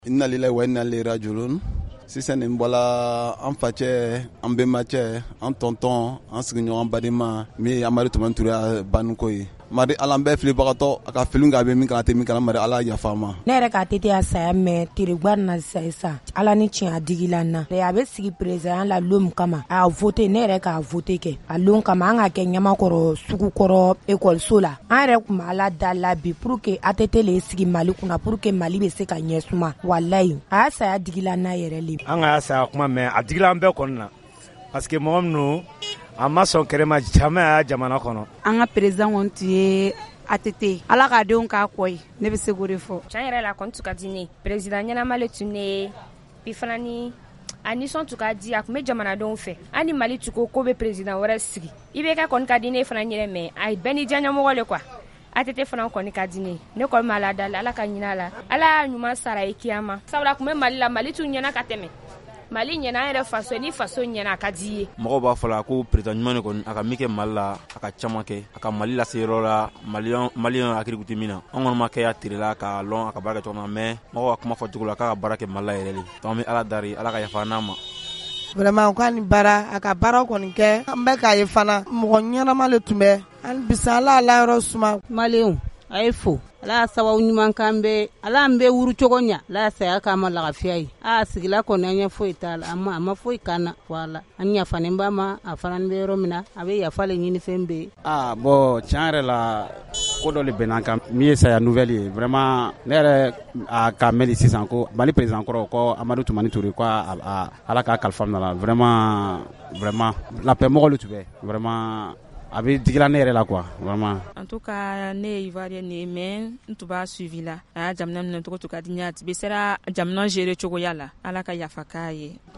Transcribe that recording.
Inna lillahi wa inna ilayhi raji'un. Sisan nin bɔla an facɛ an bɛnbacɛ an tonton an sigiɲɔgɔn badima min ye Amadu Tumani Ture a baniko ye. Mari Ala an bɛɛ filibagatɔ a ka fili k'a bɛ min kana tɛ min kana Mari Ala yafa ma. Ne yɛrɛ ka tete a saya mɛn teregba na sisan Ala ni tiɲɛ a digila na. A bɛ sigi président la lom kama a voté ne yɛrɛ k'a voté kɛ a lom kama an ka kɛ ɲamakɔrɔ sugukɔrɔ école la an yɛrɛ kun Ala da la bi pour que ATT le sigi Mali kunna pour que Mali bɛ se ka ɲɛ suma wallahi a saya digila na yɛrɛ le. An ka saya kuma mɛn a digila an bɛɛ kɔnɔ na parce que mɔgɔ minnu a ma sɔn kɛrɛma caman y'a jamana kɔnɔ. An ka président kɔni tun ye ATT Ala ka denw k'a kɔ ye ne bɛ se k'o de fɔ. Tiɲɛ yɛrɛ la kɔni tun ka di ne président ɲɛnama le tun ne bi fana ni a nisɔn tun ka di a tun bɛ jamanadenw fɛ hali ni Mali tun ko bɛ président wɛrɛ sigi IBK kɔni ka di ne fana ɲɛnɛ mɛ a bɛɛ ni diyaɲɛmɔgɔ le quoi. ATT fana kɔni ka di ne kɔni ma Ala dala Ala ka ɲin'a la Ala y'a ɲuman sara i kiyama sabula tun bɛ Mali la Mali tun ɲɛna ka tɛmɛ Mali ɲɛna an yɛrɛ faso ni faso ɲɛna a ka di ye. Mɔgɔw b'a fɔ la ko président ɲuman kɔni a ka min kɛ Mali la a ka caman kɛ a ka Mali lase yɔrɔ la maliyɛn hakili tɛ min na an kɔni ma kɛ a tere la k'a lɔn a ka baara kɛ cogo min na mais mɔgɔw ka kuma fɔ cogo la k'a ka baara kɛ Mali la yɛrɛ de donc an bɛ Ala dari Ala ka yafa n'a ma. Vraiment o ka ni baara a ka baara kɔni kɛ an bɛ k'a ye fana mɔgɔ ɲɛnama le tun bɛ an bisa Ala la yɔrɔ suma maliyɛnw a ye fo Ala sababu ɲuman kan bɛ Ala an bɛ wuru cogo ɲa Ala saya k'a ma lafiya ye a sigila kɔni an ɲɛ foyi t'a la a ma foyi kan na wala an yafanen ba ma a fana bɛ yɔrɔ min na a bɛ yafa le ɲini fɛn bɛɛ bon tiɲɛ yɛrɛ la ko dɔ le bɛnna kan min ye saya nouvelle ye vraiment ne yɛrɛ a ka mɛn sisan ko Mali président kɔrɔ ko Amadu Tumani Ture ko Ala k'a kalifa minɛ la vraiment la paix mɔgɔ le tun bɛ vraiment a bɛ digila ne yɛrɛ la quoi vraiment. En tout cas ne ye Ivoirien ye mais n tun b'a suivi la a y'a jamana minɛ cogo to ka di n ye a bɛ sera jamana gérer cogoya la Ala ka yafa k'a ye.